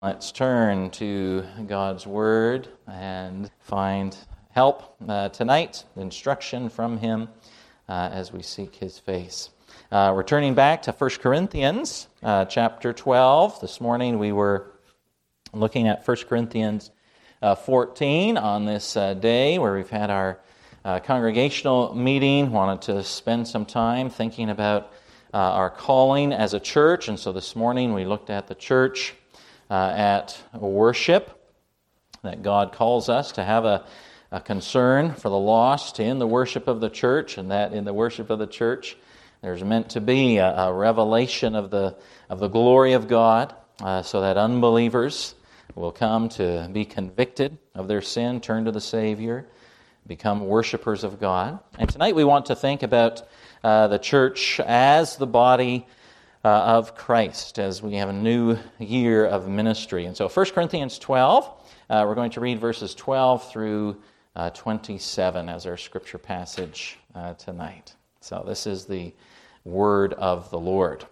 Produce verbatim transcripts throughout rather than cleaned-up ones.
Let's turn to God's Word and find help uh, tonight, instruction from Him uh, as we seek His face. Uh, we're turning back to First Corinthians uh, chapter twelve. This morning we were looking at First Corinthians uh, fourteen on this uh, day where we've had our uh, congregational meeting. Wanted to spend some time thinking about uh, our calling as a church, and so this morning we looked at the church Uh, at worship, that God calls us to have a, a concern for the lost in the worship of the church, and that in the worship of the church there's meant to be a, a revelation of the of the glory of God, uh, so that unbelievers will come to be convicted of their sin, turn to the Savior, become worshipers of God. And tonight we want to think about uh, the church as the body Uh, of Christ, as we have a new year of ministry. And so First Corinthians twelve, uh, we're going to read verses twelve through uh, twenty-seven as our scripture passage uh, tonight. So this is the word of the Lord.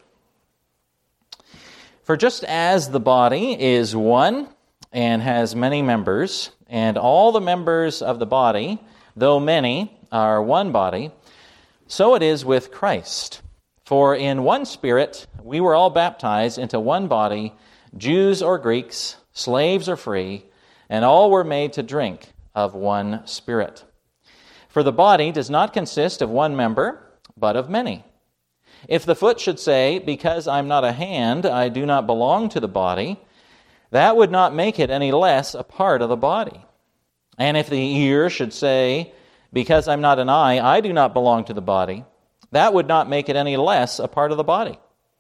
For just as the body is one and has many members, and all the members of the body, though many, are one body, so it is with Christ. For in one Spirit we were all baptized into one body, Jews or Greeks, slaves or free, and all were made to drink of one Spirit. For the body does not consist of one member, but of many. If the foot should say, "Because I'm not a hand, I do not belong to the body," that would not make it any less a part of the body. And if the ear should say, "Because I'm not an eye, I do not belong to the body," that would not make it any less a part of the body.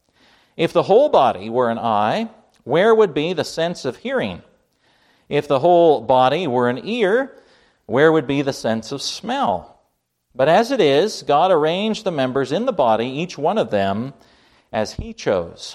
If the whole body were an eye, where would be the sense of hearing? If the whole body were an ear, where would be the sense of smell? But as it is, God arranged the members in the body, each one of them, as He chose.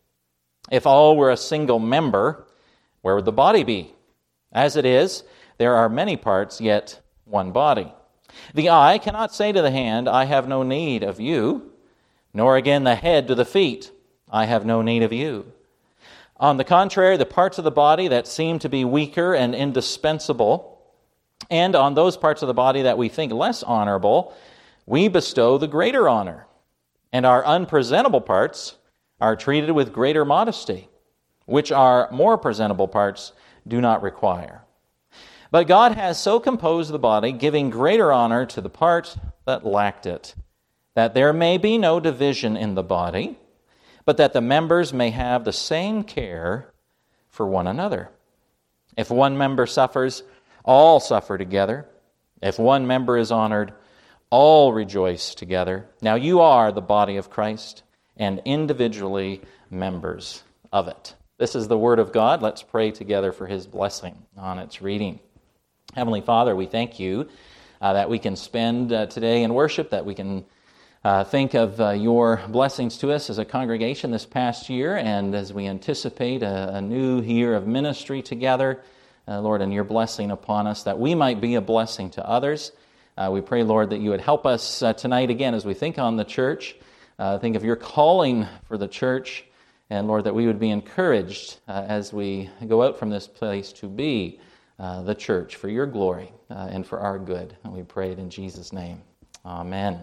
If all were a single member, where would the body be? As it is, there are many parts, yet one body. The eye cannot say to the hand, "I have no need of you," nor again the head to the feet, "I have no need of you." On the contrary, the parts of the body that seem to be weaker and indispensable, and on those parts of the body that we think less honorable, we bestow the greater honor, and our unpresentable parts are treated with greater modesty, which our more presentable parts do not require. But God has so composed the body, giving greater honor to the part that lacked it, that there may be no division in the body, but that the members may have the same care for one another. If one member suffers, all suffer together. If one member is honored, all rejoice together. Now you are the body of Christ, and individually members of it. This is the word of God. Let's pray together for His blessing on its reading. Heavenly Father, we thank you uh, that we can spend uh, today in worship, that we can uh, think of uh, your blessings to us as a congregation this past year, and as we anticipate a, a new year of ministry together, uh, Lord, and your blessing upon us, that we might be a blessing to others. Uh, we pray, Lord, that you would help us uh, tonight again as we think on the church, uh, think of your calling for the church, and Lord, that we would be encouraged uh, as we go out from this place to be Uh, the church for your glory uh, and for our good. And we pray it in Jesus' name. Amen.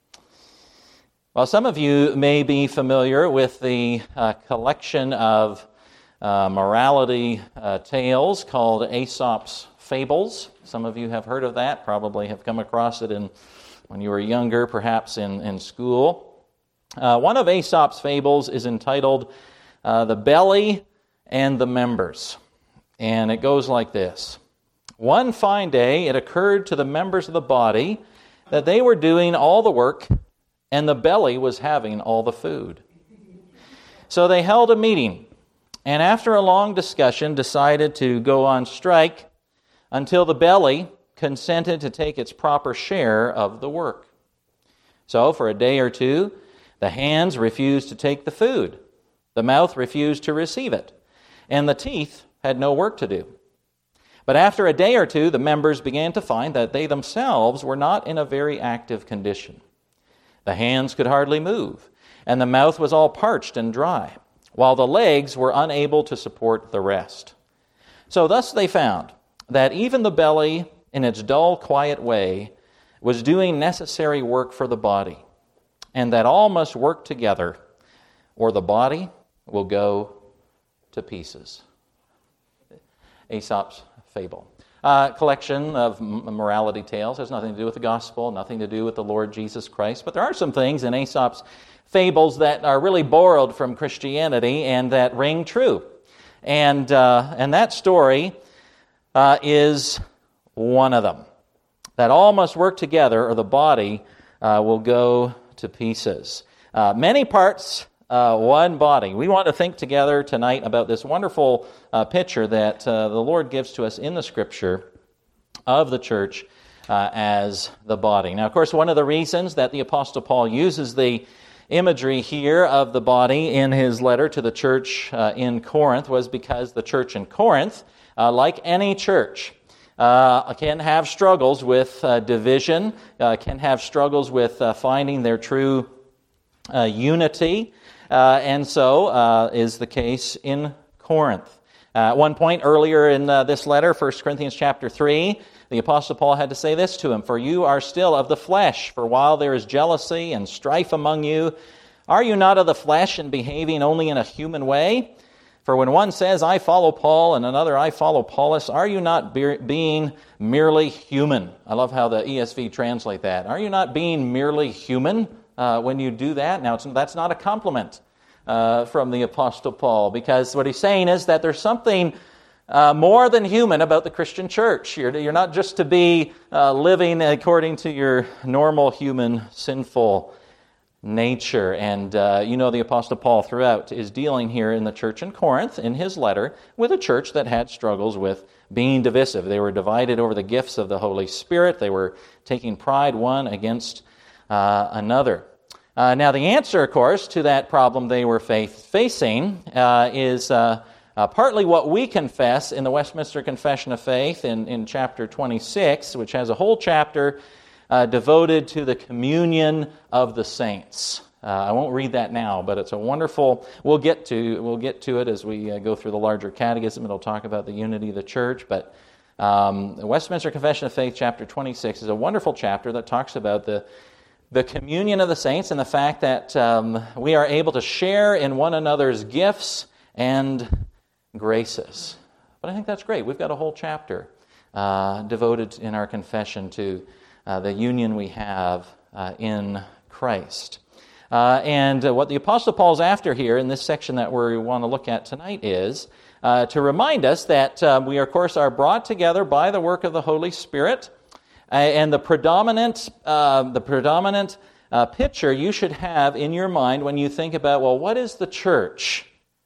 Well, some of you may be familiar with the uh, collection of uh, morality uh, tales called Aesop's Fables. Some of you have heard of that, probably have come across it in when you were younger, perhaps in, in school. Uh, one of Aesop's fables is entitled uh, The Belly and the Members. And it goes like this. One fine day, it occurred to the members of the body that they were doing all the work and the belly was having all the food. So they held a meeting, and after a long discussion decided to go on strike until the belly consented to take its proper share of the work. So for a day or two, the hands refused to take the food, the mouth refused to receive it, and the teeth had no work to do. But after a day or two, the members began to find that they themselves were not in a very active condition. The hands could hardly move, and the mouth was all parched and dry. while the legs were unable to support the rest. So thus they found that even the belly, in its dull, quiet way, was doing necessary work for the body, and that all must work together, or the body will go to pieces. Aesop's fable. Uh, collection of morality tales. Has nothing to do with the gospel, nothing to do with the Lord Jesus Christ. But there are some things in Aesop's fables that are really borrowed from Christianity and that ring true. And uh, and that story uh, is one of them. That all must work together or the body uh, will go to pieces. Uh, many parts, uh, one body. We want to think together tonight about this wonderful uh, picture that uh, the Lord gives to us in the Scripture of the church uh, as the body. Now, of course, one of the reasons that the Apostle Paul uses the imagery here of the body in his letter to the church uh, in Corinth was because the church in Corinth, uh, like any church, uh, can have struggles with uh, division, uh, can have struggles with uh, finding their true uh, unity, uh, and so uh, is the case in Corinth. Uh, at one point earlier in uh, this letter, First Corinthians chapter three, the Apostle Paul had to say this to him, "For you are still of the flesh, for while there is jealousy and strife among you, are you not of the flesh and behaving only in a human way? For when one says, 'I follow Paul,' and another, 'I follow Apollos,' are you not be- being merely human?" I love how the E S V translate that. Are you not being merely human uh, when you do that? Now, it's, that's not a compliment uh, from the Apostle Paul, because what he's saying is that there's something Uh, more than human about the Christian church. You're, you're not just to be uh, living according to your normal human sinful nature. And uh, you know the Apostle Paul throughout is dealing here in the church in Corinth, in his letter, with a church that had struggles with being divisive. They were divided over the gifts of the Holy Spirit. They were taking pride one against uh, another. Uh, now the answer, of course, to that problem they were faith facing uh, is... Uh, Uh, partly what we confess in the Westminster Confession of Faith in, in chapter twenty-six, which has a whole chapter uh, devoted to the communion of the saints. Uh, I won't read that now, but it's a wonderful. We'll get to we'll get to it as we uh, go through the larger catechism. It'll talk about the unity of the church. But um, the Westminster Confession of Faith, chapter twenty-six, is a wonderful chapter that talks about the the communion of the saints and the fact that um, we are able to share in one another's gifts and graces. But I think that's great. We've got a whole chapter uh, devoted in our confession to uh, the union we have uh, in Christ. Uh, and uh, what the Apostle Paul's after here in this section that we want to look at tonight is uh, to remind us that uh, we, of course, are brought together by the work of the Holy Spirit. Uh, and the predominant, uh, the predominant uh, picture you should have in your mind when you think about, well, what is the church?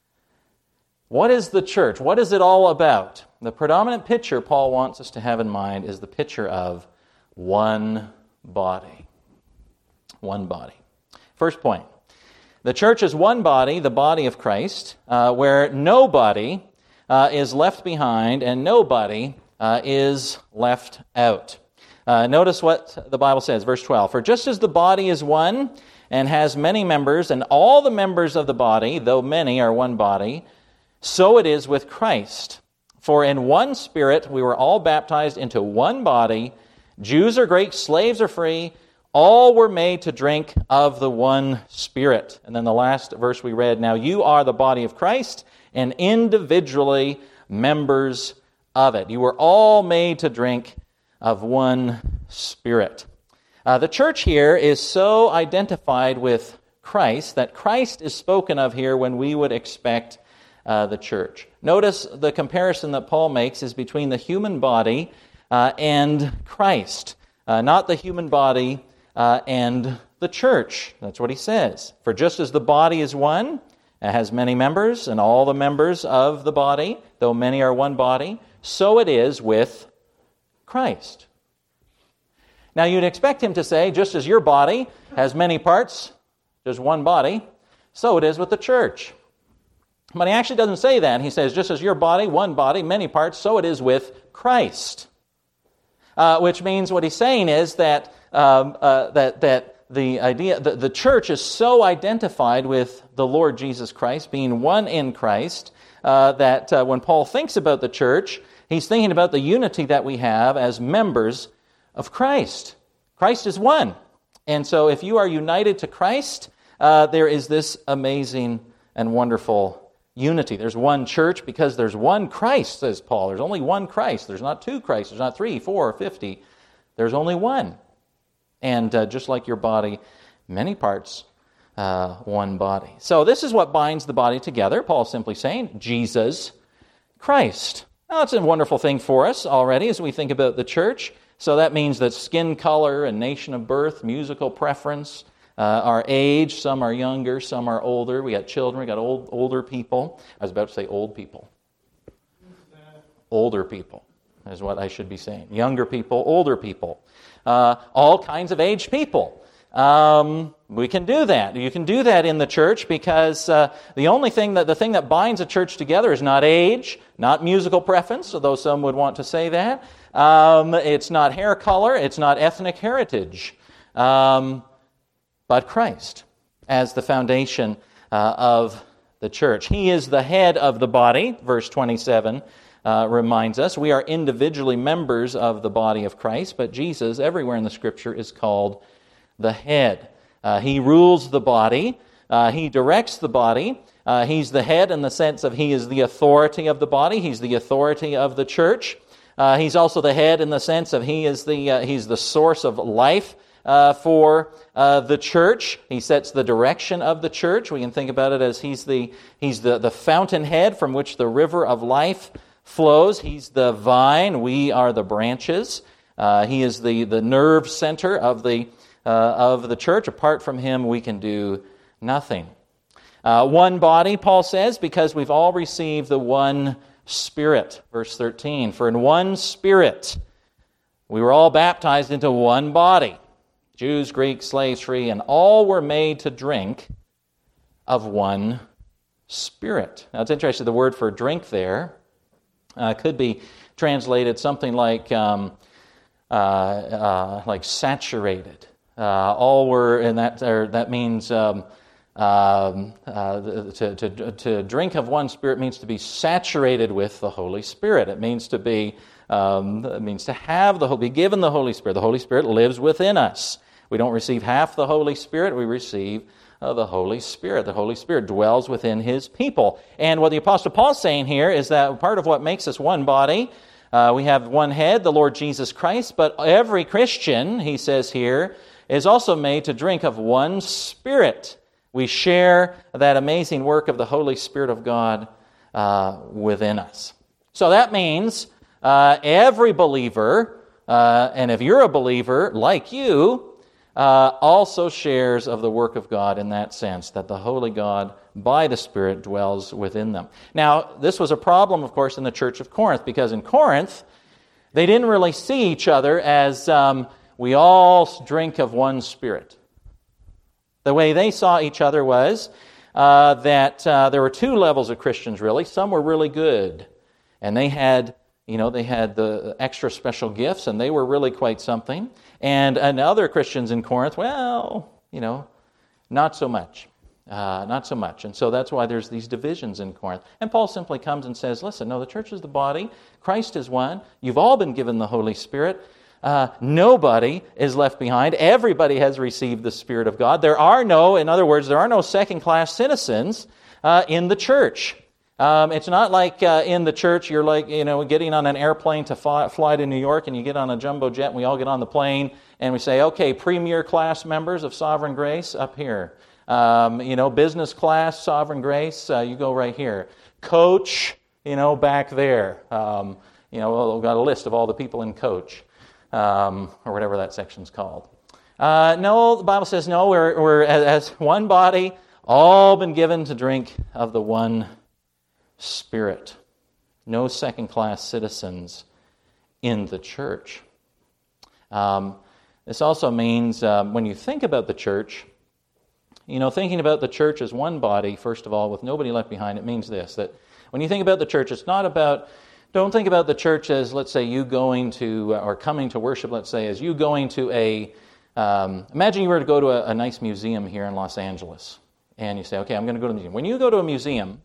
What is the church? What is it all about? The predominant picture Paul wants us to have in mind is the picture of one body. One body. First point. The church is one body, the body of Christ, uh, where nobody uh, is left behind and nobody uh, is left out. Uh, notice what the Bible says, verse twelve. "For just as the body is one and has many members, and all the members of the body, though many, are one body, so it is with Christ. For in one Spirit we were all baptized into one body, Jews or Greeks, slaves or free, all were made to drink of the one Spirit." And then the last verse we read, "Now you are the body of Christ, and individually members of it." You were all made to drink of one Spirit. Uh, the church here is so identified with Christ that Christ is spoken of here when we would expect Uh, the church. Notice the comparison that Paul makes is between the human body uh, and Christ, uh, not the human body uh, and the church. That's what he says. "For just as the body is one, it has many members, and all the members of the body, though many are one body, so it is with Christ." Now you'd expect him to say, just as your body has many parts, there's one body, so it is with the church. But he actually doesn't say that. He says, just as your body, one body, many parts, so it is with Christ. Uh, which means what he's saying is that um, uh, that that the idea, the, the church is so identified with the Lord Jesus Christ, being one in Christ, uh, that uh, when Paul thinks about the church, he's thinking about the unity that we have as members of Christ. Christ is one. And so if you are united to Christ, uh, there is this amazing and wonderful unity. There's one church because there's one Christ, says Paul. There's only one Christ. There's not two Christs. There's not three, four, or fifty. There's only one. And uh, just like your body, many parts, uh, one body. So this is what binds the body together. Paul's simply saying, Jesus Christ. Now, that's a wonderful thing for us already as we think about the church. So that means that skin color and nation of birth, musical preference, uh, our age, some are younger, some are older. We got children, we got old, older people. I was about to say old people. Older people is what I should be saying. Younger people, older people. Uh, all kinds of aged people. Um, we can do that. You can do that in the church because uh, the only thing that the thing that binds a church together is not age, not musical preference, although some would want to say that. Um, it's not hair color. It's not ethnic heritage. Um, but Christ as the foundation uh, of the church. He is the head of the body, verse twenty-seven. Uh, reminds us we are individually members of the body of Christ, but Jesus, everywhere in the Scripture, is called the head. Uh, he rules the body. Uh, he directs the body. Uh, he's the head in the sense of he is the authority of the body. He's the authority of the church. Uh, he's also the head in the sense of he is the uh, he's the source of life uh, for uh, the church. He sets the direction of the church. We can think about it as he's the he's the, the fountainhead from which the river of life flows. He's the vine. We are the branches. Uh, he is the, the nerve center of the uh, of the church. Apart from him, we can do nothing. Uh, one body, Paul says, because we've all received the one Spirit. Verse thirteen, for in one Spirit we were all baptized into one body. Jews, Greeks, slaves, free, and all were made to drink of one Spirit. Now it's interesting, the word for drink there Uh, could be translated something like um, uh, uh, like saturated. Uh, all were, and that or that means um, um, uh, to, to to drink of one Spirit means to be saturated with the Holy Spirit. It means to be um, it means to have the be given the Holy Spirit. The Holy Spirit lives within us. We don't receive half the Holy Spirit. We receive Uh, the Holy Spirit. The Holy Spirit dwells within His people. And what the Apostle Paul's saying here is that part of what makes us one body, uh, we have one head, the Lord Jesus Christ, but every Christian, he says here, is also made to drink of one Spirit. We share that amazing work of the Holy Spirit of God uh, within us. So that means uh, every believer, uh, and if you're a believer like you, Uh, also shares of the work of God in that sense, that the Holy God, by the Spirit, dwells within them. Now, this was a problem, of course, in the church of Corinth, because in Corinth, they didn't really see each other as um, we all drink of one Spirit. The way they saw each other was uh, that uh, there were two levels of Christians, really. Some were really good, and they had You know, they had the extra special gifts, and they were really quite something. And, and other Christians in Corinth, well, you know, not so much. Uh, not so much. And so that's why there's these divisions in Corinth. And Paul simply comes and says, listen, no, the church is the body. Christ is one. You've all been given the Holy Spirit. Uh, nobody is left behind. Everybody has received the Spirit of God. There are no, in other words, there are no second-class citizens uh, in the church. Um, it's not like uh, in the church you're like, you know, getting on an airplane to fly, fly to New York, and you get on a jumbo jet and we all get on the plane and we say, okay, premier class members of Sovereign Grace up here. Um, you know, business class, Sovereign Grace, uh, you go right here. Coach, you know, back there. Um, you know, we've got a list of all the people in Coach, um, or whatever that section's called. Uh, no, the Bible says no, we're, we're as one body, all been given to drink of the one Spirit. No second-class citizens in the church. Um, this also means um, when you think about the church, you know, thinking about the church as one body, first of all, with nobody left behind, it means this, that when you think about the church, it's not about, don't think about the church as, let's say, you going to, or coming to worship, let's say, as you going to a Um, imagine you were to go to a, a nice museum here in Los Angeles, and you say, okay, I'm going to go to the museum. When you go to a museum,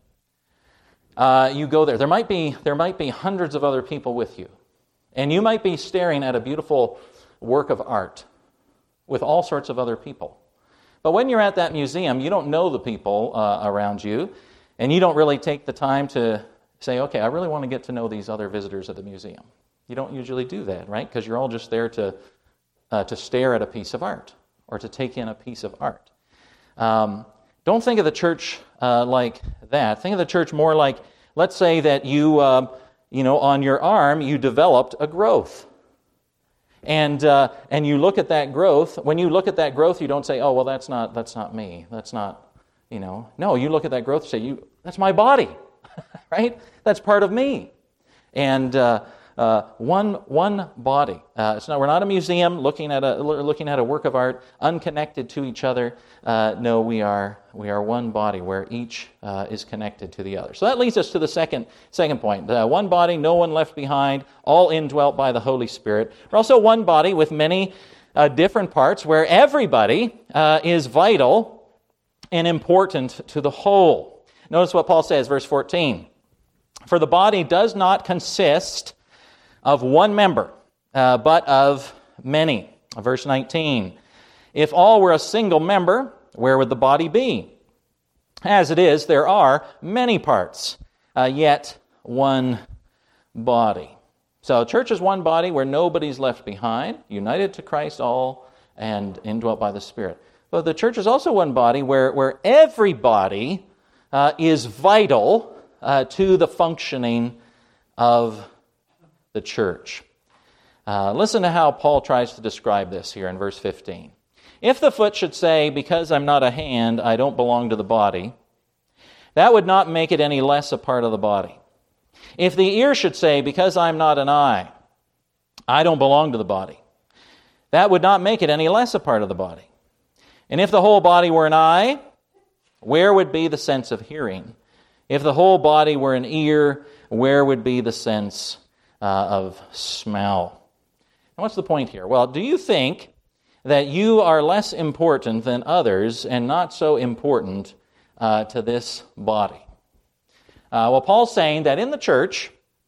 uh, you go there. There might be there might be hundreds of other people with you, and you might be staring at a beautiful work of art with all sorts of other people. But when you're at that museum, you don't know the people uh, around you, and you don't really take the time to say, okay, I really want to get to know these other visitors at the museum. You don't usually do that, right? Because you're all just there to uh, to stare at a piece of art or to take in a piece of art. Um, don't think of the church uh, like that. Think of the church more like, let's say that you, uh, you know, on your arm, you developed a growth. And uh, and you look at that growth. When you look at that growth, you don't say, "Oh, well, that's not that's not me. That's not, you know." No, you look at that growth and say, "You, that's my body, right? That's part of me." And uh, uh, one one body. Uh, it's not. We're not a museum looking at a looking at a work of art unconnected to each other. Uh, no, we are we are one body where each uh, is connected to the other. So that leads us to the second second point. Uh, one body, no one left behind, all indwelt by the Holy Spirit. We're also one body with many uh, different parts where everybody uh, is vital and important to the whole. Notice what Paul says, verse fourteen. For the body does not consist of one member, uh, but of many. Verse nineteen. If all were a single member, where would the body be? As it is, there are many parts, uh, yet one body. So church is one body where nobody's left behind, united to Christ all, and indwelt by the Spirit. But the church is also one body where, where everybody uh, is vital uh, to the functioning of the church. Uh, listen to how Paul tries to describe this here in verse fifteen. If the foot should say, because I'm not a hand, I don't belong to the body, that would not make it any less a part of the body. If the ear should say, because I'm not an eye, I don't belong to the body, that would not make it any less a part of the body. And if the whole body were an eye, where would be the sense of hearing? If the whole body were an ear, where would be the sense uh, of smell? And what's the point here? Well, do you think that you are less important than others and not so important uh, to this body? Uh, well, Paul's saying that in the church,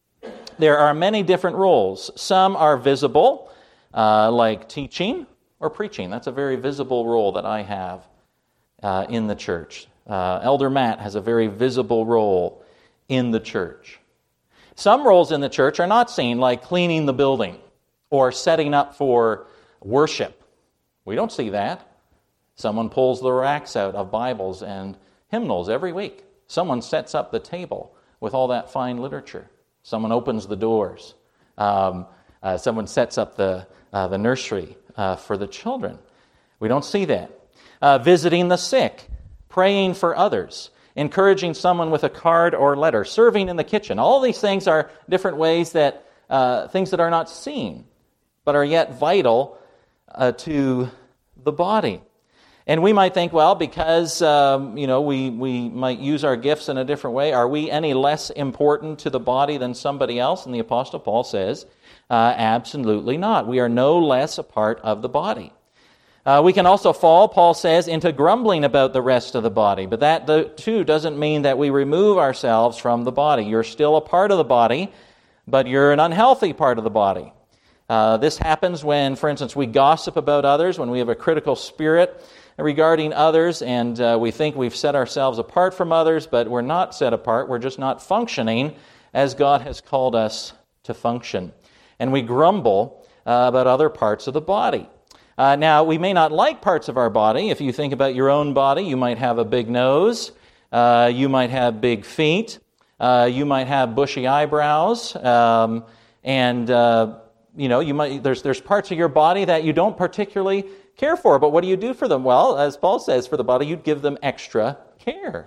there are many different roles. Some are visible, uh, like teaching or preaching. That's a very visible role that I have uh, in the church. Uh, Elder Matt has a very visible role in the church. Some roles in the church are not seen, like cleaning the building or setting up for worship. We don't see that. Someone pulls the racks out of Bibles and hymnals every week. Someone sets up the table with all that fine literature. Someone opens the doors. Um, uh, someone sets up the, uh, the nursery uh, for the children. We don't see that. Uh, visiting the sick, praying for others, encouraging someone with a card or letter, serving in the kitchen. All these things are different ways that, uh, things that are not seen, but are yet vital Uh, to the body. And we might think, well, because um, you know we, we might use our gifts in a different way, are we any less important to the body than somebody else? And the Apostle Paul says, uh, absolutely not. We are no less a part of the body. Uh, we can also fall, Paul says, into grumbling about the rest of the body. But that, too, doesn't mean that we remove ourselves from the body. You're still a part of the body, but you're an unhealthy part of the body. Uh, this happens when, for instance, we gossip about others, when we have a critical spirit regarding others, and uh, we think we've set ourselves apart from others, but we're not set apart. We're just not functioning as God has called us to function. And we grumble uh, about other parts of the body. Uh, now, we may not like parts of our body. If you think about your own body, you might have a big nose, uh, you might have big feet, uh, you might have bushy eyebrows, um, and uh, You know, you might there's there's parts of your body that you don't particularly care for, but what do you do for them? Well, as Paul says, for the body, you'd give them extra care.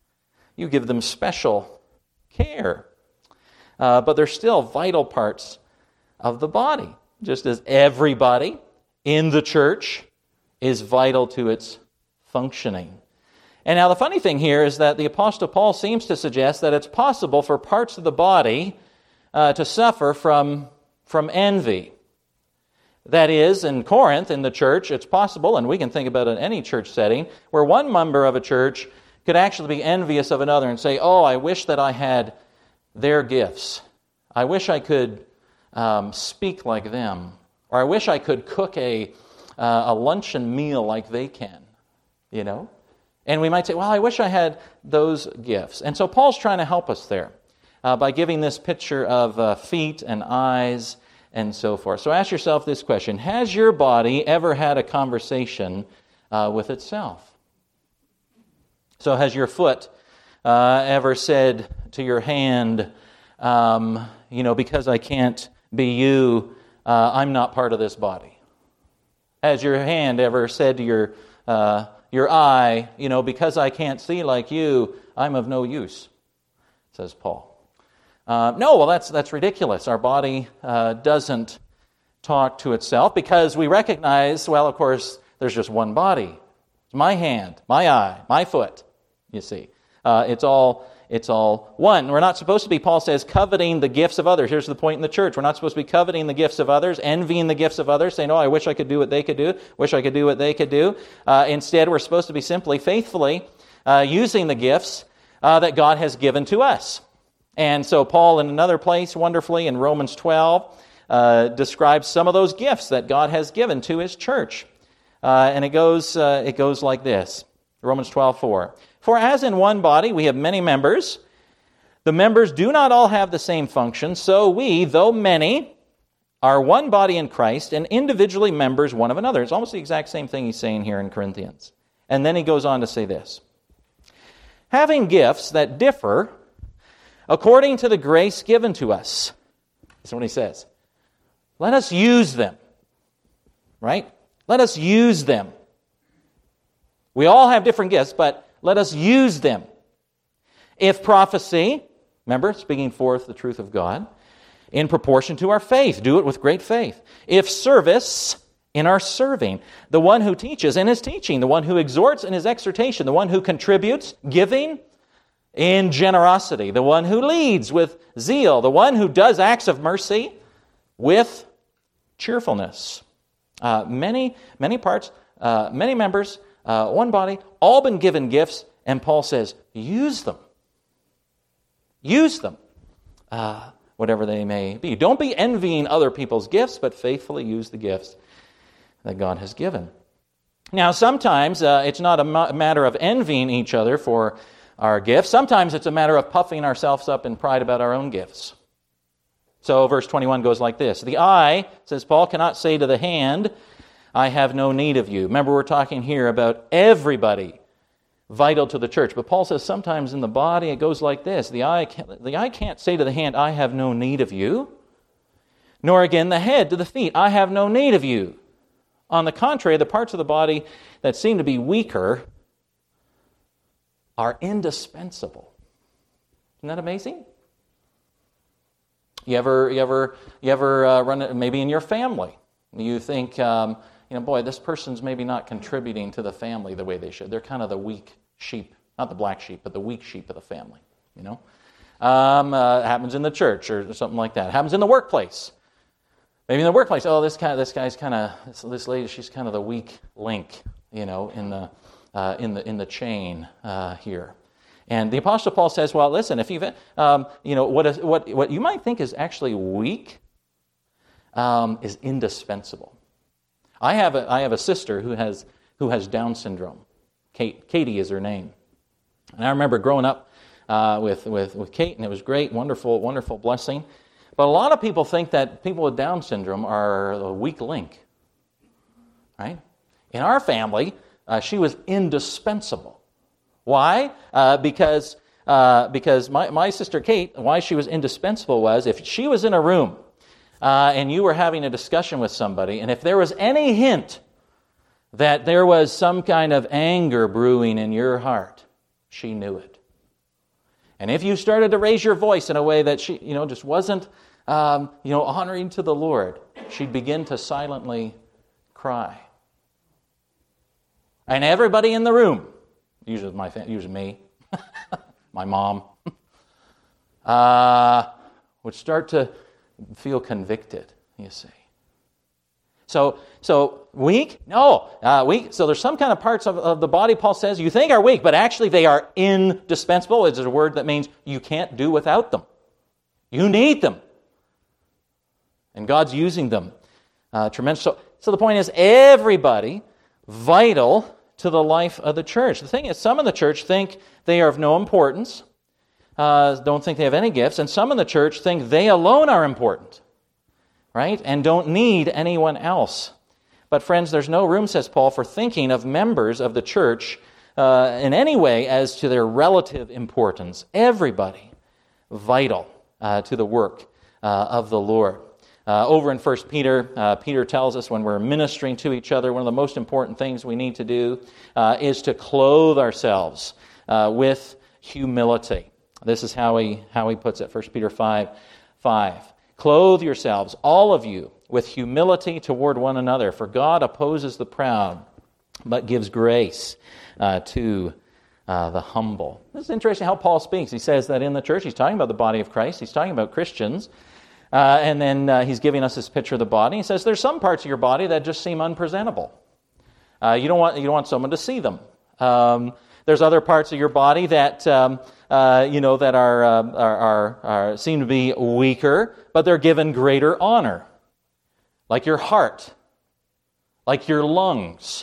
You give them special care. Uh, but they're still vital parts of the body, just as everybody in the church is vital to its functioning. And now the funny thing here is that the Apostle Paul seems to suggest that it's possible for parts of the body uh, to suffer from from envy. That is, in Corinth, in the church, it's possible, and we can think about it in any church setting, where one member of a church could actually be envious of another and say, oh, I wish that I had their gifts. I wish I could um, speak like them. Or I wish I could cook a, uh, a luncheon meal like they can, you know? And we might say, well, I wish I had those gifts. And so Paul's trying to help us there uh, by giving this picture of uh, feet and eyes and so forth. So ask yourself this question: has your body ever had a conversation uh, with itself? So has your foot uh, ever said to your hand, um, you know, because I can't be you, uh, I'm not part of this body? Has your hand ever said to your uh, your eye, you know, because I can't see like you, I'm of no use, says Paul. Uh, no, well, that's that's ridiculous. Our body uh, doesn't talk to itself because we recognize, well, of course, there's just one body. It's my hand, my eye, my foot, you see. Uh, it's all it's all one. We're not supposed to be, Paul says, coveting the gifts of others. Here's the point in the church. We're not supposed to be coveting the gifts of others, envying the gifts of others, saying, oh, I wish I could do what they could do, wish I could do what they could do. Uh, instead, we're supposed to be simply faithfully uh, using the gifts uh, that God has given to us. And so Paul, in another place, wonderfully, in Romans twelve, uh, describes some of those gifts that God has given to His church. Uh, and it goes uh, it goes like this, Romans twelve four. For as in one body we have many members, the members do not all have the same function, so we, though many, are one body in Christ and individually members one of another. It's almost the exact same thing he's saying here in Corinthians. And then he goes on to say this: having gifts that differ according to the grace given to us. That's what he says. Let us use them. Right? Let us use them. We all have different gifts, but let us use them. If prophecy, remember, speaking forth the truth of God, in proportion to our faith, do it with great faith. If service, in our serving. The one who teaches in his teaching. The one who exhorts in his exhortation. The one who contributes, giving, in generosity. The one who leads with zeal. The one who does acts of mercy with cheerfulness. Uh, many, many parts, uh, many members, uh, one body, all been given gifts, and Paul says, use them. Use them, uh, whatever they may be. Don't be envying other people's gifts, but faithfully use the gifts that God has given. Now, sometimes uh, it's not a ma- matter of envying each other for our gifts. Sometimes it's a matter of puffing ourselves up in pride about our own gifts. So verse twenty-one goes like this: the eye, says Paul, cannot say to the hand, I have no need of you. Remember, we're talking here about everybody vital to the church. But Paul says sometimes in the body it goes like this: the eye can't, the eye can't say to the hand, I have no need of you. Nor again the head to the feet, I have no need of you. On the contrary, the parts of the body that seem to be weaker are indispensable. Isn't that amazing? You ever, you ever, you ever uh, run it maybe in your family? You think, um, you know, boy, this person's maybe not contributing to the family the way they should. They're kind of the weak sheep, not the black sheep, but the weak sheep of the family. You know, um, uh, happens in the church or something like that. It happens in the workplace. Maybe in the workplace, oh, this guy, this guy's kind of, this, this lady, she's kind of the weak link, you know, in the uh, in the in the chain uh, here. And the Apostle Paul says, well, listen, if you've, um, you know, what is, what what you might think is actually weak um, is indispensable. I have a I have a sister who has who has Down syndrome. Kate, Katie is her name, and I remember growing up uh, with with with Kate, and it was great, wonderful, wonderful blessing. But a lot of people think that people with Down syndrome are a weak link, right? In our family, uh, she was indispensable. Why? Uh, because uh, because my, my sister Kate, why she was indispensable was if she was in a room uh, and you were having a discussion with somebody, and if there was any hint that there was some kind of anger brewing in your heart, she knew it. And if you started to raise your voice in a way that she, you know, just wasn't, um, you know, honoring to the Lord, she'd begin to silently cry. And everybody in the room, usually my, usually me, my mom, uh, would start to feel convicted. You see. So, so weak? No, uh, weak. So there's some kind of parts of, of the body, Paul says, you think are weak, but actually they are indispensable. It's a word that means you can't do without them. You need them. And God's using them. Uh, tremendous. So, so the point is, everybody vital to the life of the church. The thing is, some in the church think they are of no importance, uh, don't think they have any gifts, and some in the church think they alone are important. Right? And don't need anyone else. But friends, there's no room, says Paul, for thinking of members of the church uh, in any way as to their relative importance. Everybody vital uh, to the work uh, of the Lord. Uh, over in First Peter, uh, Peter tells us when we're ministering to each other, one of the most important things we need to do uh, is to clothe ourselves uh, with humility. This is how he, how he puts it, First Peter five five. Clothe yourselves, all of you, with humility toward one another, for God opposes the proud, but gives grace uh, to uh, the humble. This is interesting how Paul speaks. He says that in the church, he's talking about the body of Christ, he's talking about Christians, uh, and then uh, he's giving us this picture of the body. He says there's some parts of your body that just seem unpresentable. Uh, you don't want you don't want someone to see them. Um, there's other parts of your body that um, uh, you know that are, uh, are, are are seem to be weaker, but they're given greater honor, like your heart, like your lungs.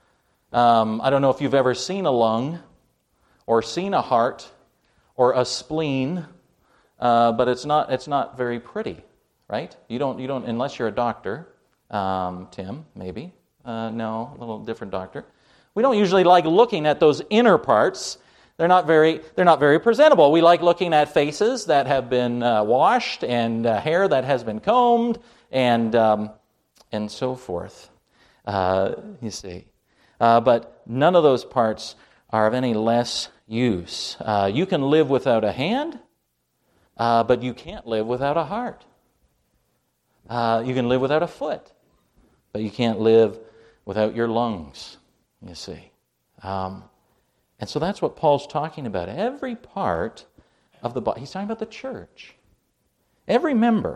Um, I don't know if you've ever seen a lung, or seen a heart, or a spleen, uh, but it's not it's not very pretty, right? You don't you don't unless you're a doctor, um, Tim, maybe. Uh, no, a little different doctor. We don't usually like looking at those inner parts. They're not very they're not very presentable. We like looking at faces that have been uh, washed and uh, hair that has been combed and um, and so forth. Uh, you see, uh, but none of those parts are of any less use. Uh, you can live without a hand, uh, but you can't live without a heart. Uh, you can live without a foot, but you can't live without your lungs. You see. Um, and so that's what Paul's talking about. Every part of the body. He's talking about the church. Every member.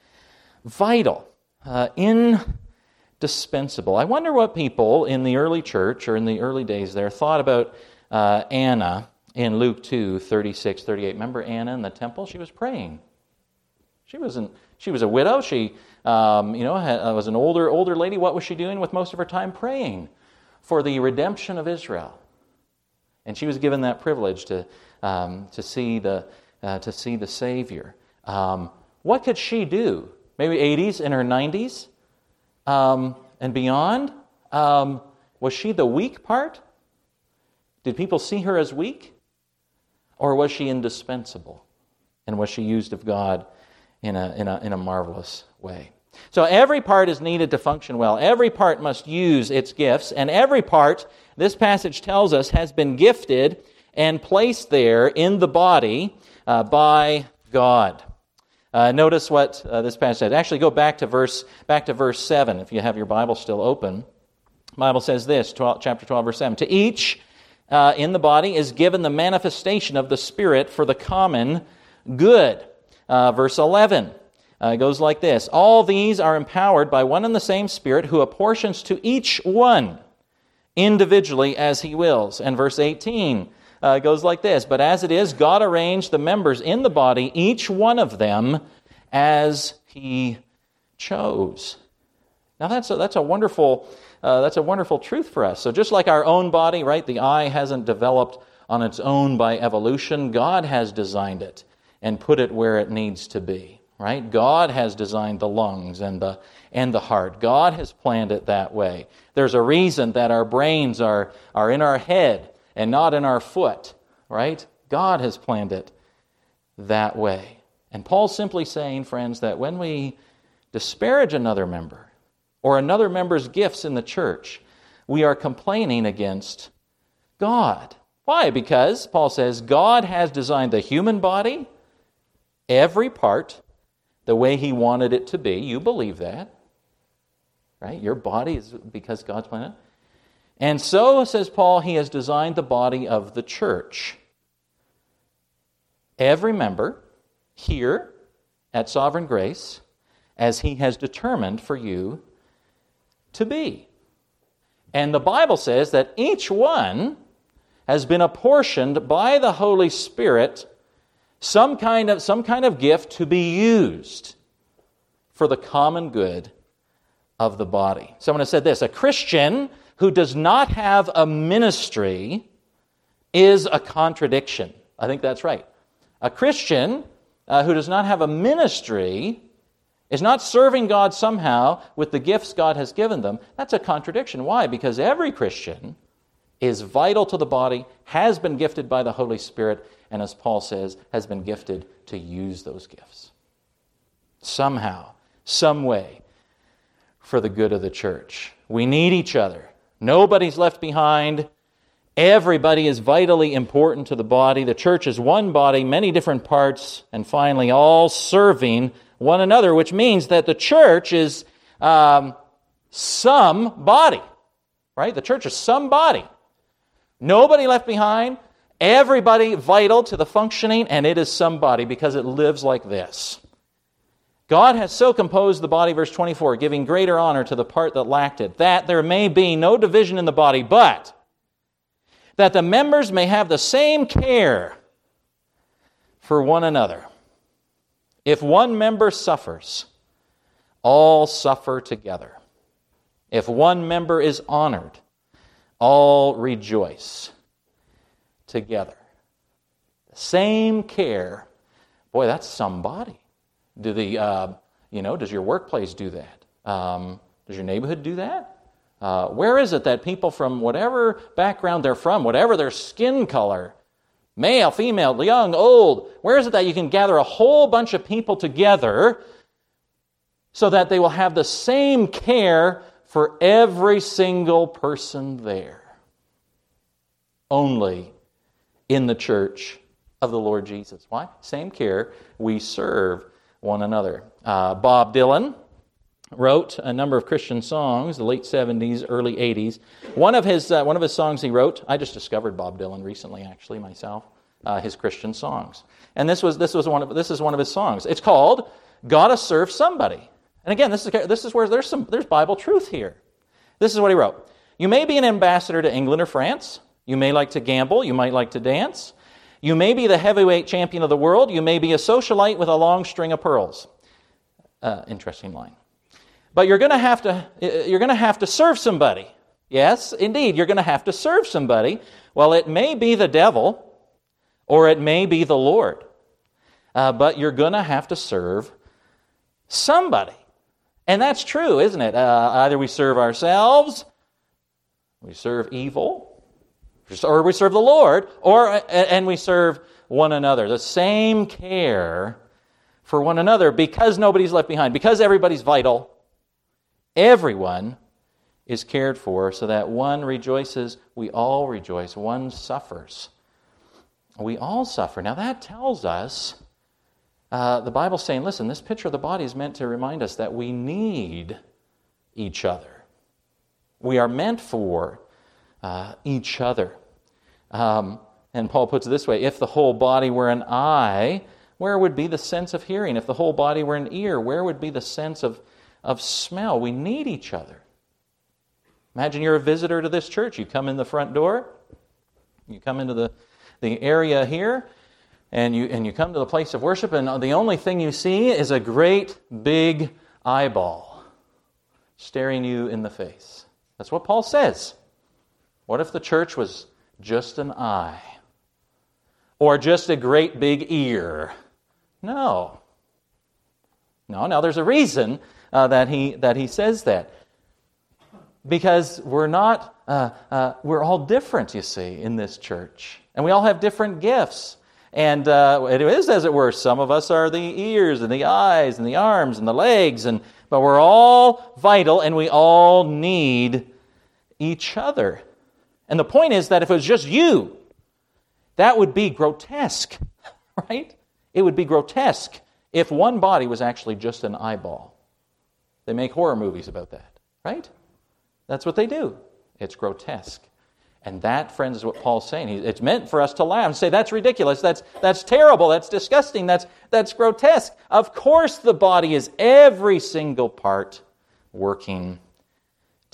Vital. Uh, indispensable. I wonder what people in the early church or in the early days there thought about uh, Anna in Luke two, thirty-six, thirty-eight. Remember Anna in the temple? She was praying. She wasn't. She was a widow. She, um, you know, had, uh, was an older older lady. What was she doing with most of her time? Praying for the redemption of Israel, and she was given that privilege to um, to see the uh, to see the Savior. Um, what could she do? Maybe eighties, in her nineties, um, and beyond. Um, was she the weak part? Did people see her as weak, or was she indispensable? And was she used of God in a in a in a marvelous way? So every part is needed to function well. Every part must use its gifts, and every part, this passage tells us, has been gifted and placed there in the body uh, by God. Uh, notice what uh, this passage says. Actually, go back to verse back to verse seven, if you have your Bible still open. The Bible says this, twelve, chapter twelve, verse seven. To each uh, in the body is given the manifestation of the Spirit for the common good. Uh, verse eleven. Uh, it goes like this. All these are empowered by one and the same Spirit who apportions to each one individually as he wills. And verse eighteen uh, goes like this. But as it is, God arranged the members in the body, each one of them, as he chose. Now that's a, that's a wonderful uh, that's a wonderful truth for us. So just like our own body, right? The eye hasn't developed on its own by evolution. God has designed it and put it where it needs to be. Right? God has designed the lungs and the and the heart. God has planned it that way. There's a reason that our brains are, are in our head and not in our foot. Right? God has planned it that way. And Paul's simply saying, friends, that when we disparage another member or another member's gifts in the church, we are complaining against God. Why? Because, Paul says, God has designed the human body, every part, the way He wanted it to be. You believe that, right? Your body is because God's planned it. And so, says Paul, He has designed the body of the church. Every member here at Sovereign Grace, as He has determined for you to be. And the Bible says that each one has been apportioned by the Holy Spirit some kind of, some kind of gift to be used for the common good of the body. Someone has said this: a Christian who does not have a ministry is a contradiction. I think that's right. A Christian uh, who does not have a ministry is not serving God somehow with the gifts God has given them. That's a contradiction. Why? Because every Christian is vital to the body, has been gifted by the Holy Spirit, and as Paul says, has been gifted to use those gifts. Somehow, some way, for the good of the church. We need each other. Nobody's left behind. Everybody is vitally important to the body. The church is one body, many different parts, and finally all serving one another, which means that the church is um, some body, right? The church is some body. Nobody left behind, everybody vital to the functioning, and it is some body because it lives like this. God has so composed the body, verse twenty-four, giving greater honor to the part that lacked it, that there may be no division in the body, but that the members may have the same care for one another. If one member suffers, all suffer together. If one member is honored, all rejoice together. The same care. Boy, that's somebody. Do the, uh, you know, does your workplace do that? Um, does your neighborhood do that? Uh, where is it that people from whatever background they're from, whatever their skin color, male, female, young, old, where is it that you can gather a whole bunch of people together so that they will have the same care for every single person there? Only in the church of the Lord Jesus. Why? Same care. We serve one another. Uh, Bob Dylan wrote a number of Christian songs, the late seventies, early eighties. One of his uh, one of his songs he wrote, I just discovered Bob Dylan recently, actually, myself, uh, his Christian songs. And this was this was one of this is one of his songs. It's called "Gotta Serve Somebody." And again, this is this is where there's some there's Bible truth here. This is what he wrote: "You may be an ambassador to England or France. You may like to gamble. You might like to dance. You may be the heavyweight champion of the world. You may be a socialite with a long string of pearls." Uh, interesting line. But you're going to have to you're going to have to serve somebody. Yes, indeed, you're going to have to serve somebody. Well, it may be the devil, or it may be the Lord, uh, but you're going to have to serve somebody, and that's true, isn't it? Uh, either we serve ourselves, we serve evil, or we serve the Lord, or and we serve one another. The same care for one another, because nobody's left behind, because everybody's vital. Everyone is cared for, so that one rejoices, we all rejoice. One suffers, we all suffer. Now that tells us, uh, the Bible's saying, listen, this picture of the body is meant to remind us that we need each other. We are meant for uh, each other. Um, and Paul puts it this way: if the whole body were an eye, where would be the sense of hearing? If the whole body were an ear, where would be the sense of of smell? We need each other. Imagine you're a visitor to this church. You come in the front door, you come into the, the area here, and you and you come to the place of worship, and the only thing you see is a great big eyeball staring you in the face. That's what Paul says. What if the church was just an eye? Or just a great big ear? No. No, now there's a reason Uh, that he that he says that, because we're not uh, uh, we're all different, you see, in this church, and we all have different gifts, and uh, it is, as it were, some of us are the ears and the eyes and the arms and the legs, and but we're all vital, and we all need each other. And the point is that if it was just you, that would be grotesque, right? It would be grotesque if one body was actually just an eyeball. They make horror movies about that, right? That's what they do. It's grotesque. And that, friends, is what Paul's saying. It's meant for us to laugh and say, that's ridiculous, that's that's terrible, that's disgusting, that's that's grotesque. Of course the body is every single part working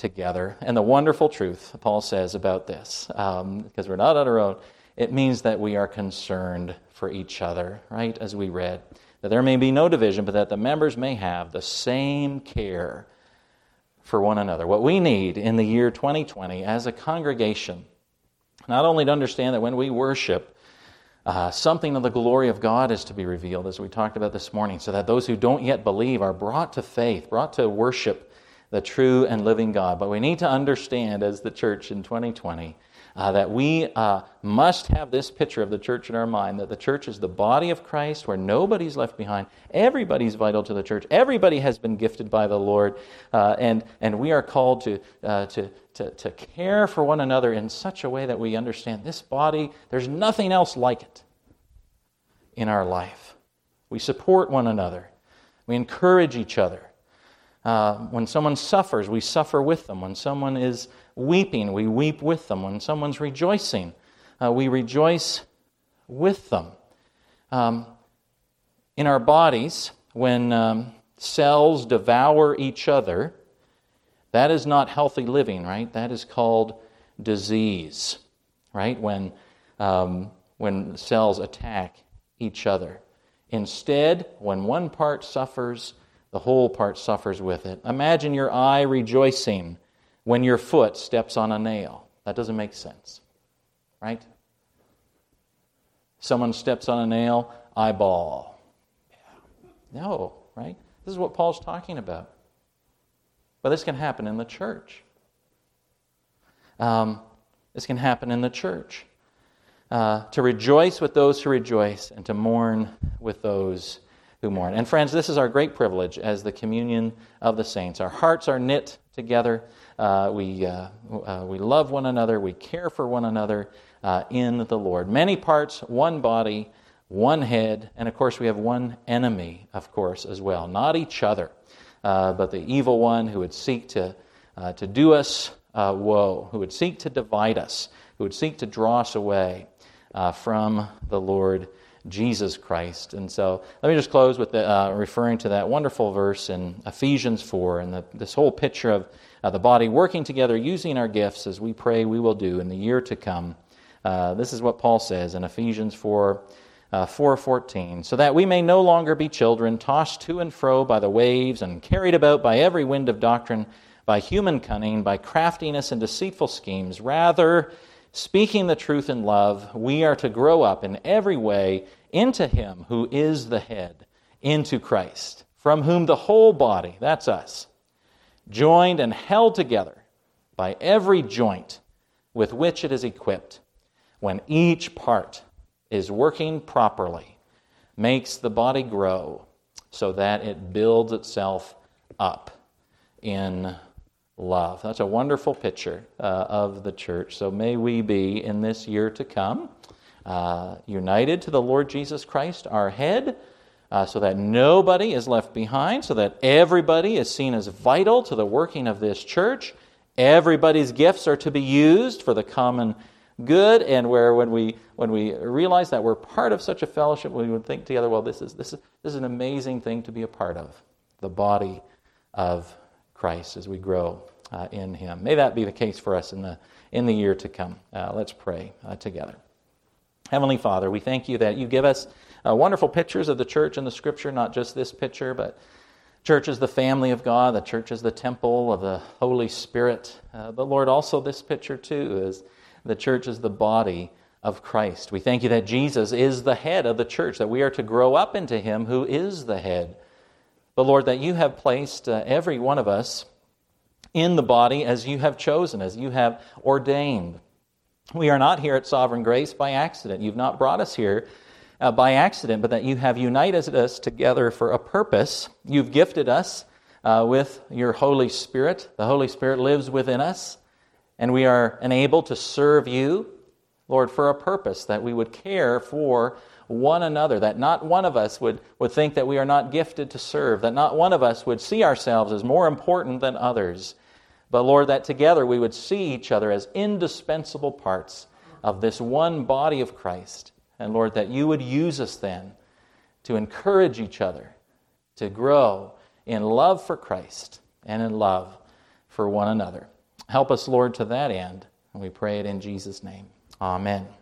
together. And the wonderful truth, Paul says about this, um, because we're not on our own, it means that we are concerned for each other, right, as we read. That there may be no division, but that the members may have the same care for one another. What we need in the year twenty twenty as a congregation, not only to understand that when we worship, uh, something of the glory of God is to be revealed, as we talked about this morning, so that those who don't yet believe are brought to faith, brought to worship the true and living God. But we need to understand as the church in twenty twenty uh, that we uh, must have this picture of the church in our mind, that the church is the body of Christ where nobody's left behind. Everybody's vital to the church. Everybody has been gifted by the Lord. Uh, and, and we are called to, uh, to, to, to care for one another in such a way that we understand this body, there's nothing else like it in our life. We support one another. We encourage each other. Uh, when someone suffers, we suffer with them. When someone is weeping, we weep with them. When someone's rejoicing, uh, we rejoice with them. Um, in our bodies, when um, cells devour each other, that is not healthy living, right? That is called disease, right? When um, when cells attack each other. Instead, when one part suffers, the whole part suffers with it. Imagine your eye rejoicing when your foot steps on a nail. That doesn't make sense, right? Someone steps on a nail, eyeball. No, right? This is what Paul's talking about. But this can happen in the church. Um, this can happen in the church. Uh, to rejoice with those who rejoice and to mourn with those who mourn. And friends, this is our great privilege as the communion of the saints. Our hearts are knit together. Uh, we uh, uh, we love one another. We care for one another uh, in the Lord. Many parts, one body, one head, and of course we have one enemy, of course, as well. Not each other, uh, but the evil one who would seek to uh, to do us uh, woe, who would seek to divide us, who would seek to draw us away uh, from the Lord Jesus Christ. And so let me just close with the, uh, referring to that wonderful verse in Ephesians four and the, this whole picture of uh, the body working together, using our gifts as we pray we will do in the year to come. Uh, this is what Paul says in Ephesians four, uh, four fourteen, so that we may no longer be children, tossed to and fro by the waves and carried about by every wind of doctrine, by human cunning, by craftiness and deceitful schemes. Rather, speaking the truth in love, we are to grow up in every way into Him who is the head, into Christ, from whom the whole body, that's us, joined and held together by every joint with which it is equipped, when each part is working properly, makes the body grow so that it builds itself up in love. That's a wonderful picture uh, of the church. So may we be, in this year to come, uh, united to the Lord Jesus Christ, our head, uh, so that nobody is left behind, so that everybody is seen as vital to the working of this church. Everybody's gifts are to be used for the common good, and where when we when we realize that we're part of such a fellowship, we would think together, well, this is this is this is an amazing thing to be a part of, the body of Christ as we grow uh, in Him. May that be the case for us in the in the year to come. Uh, let's pray uh, together. Heavenly Father, we thank You that You give us uh, wonderful pictures of the church in the Scripture, not just this picture, but church is the family of God, the church is the temple of the Holy Spirit. Uh, but Lord, also this picture too is the church is the body of Christ. We thank You that Jesus is the head of the church, that we are to grow up into Him who is the head. But Lord, that You have placed uh, every one of us in the body as You have chosen, as You have ordained. We are not here at Sovereign Grace by accident. You've not brought us here uh, by accident, but that You have united us together for a purpose. You've gifted us uh, with Your Holy Spirit. The Holy Spirit lives within us, and we are enabled to serve You, Lord, for a purpose, that we would care for one another, that not one of us would, would think that we are not gifted to serve, that not one of us would see ourselves as more important than others. But Lord, that together we would see each other as indispensable parts of this one body of Christ. And Lord, that You would use us then to encourage each other, to grow in love for Christ and in love for one another. Help us, Lord, to that end. And we pray it in Jesus' name. Amen.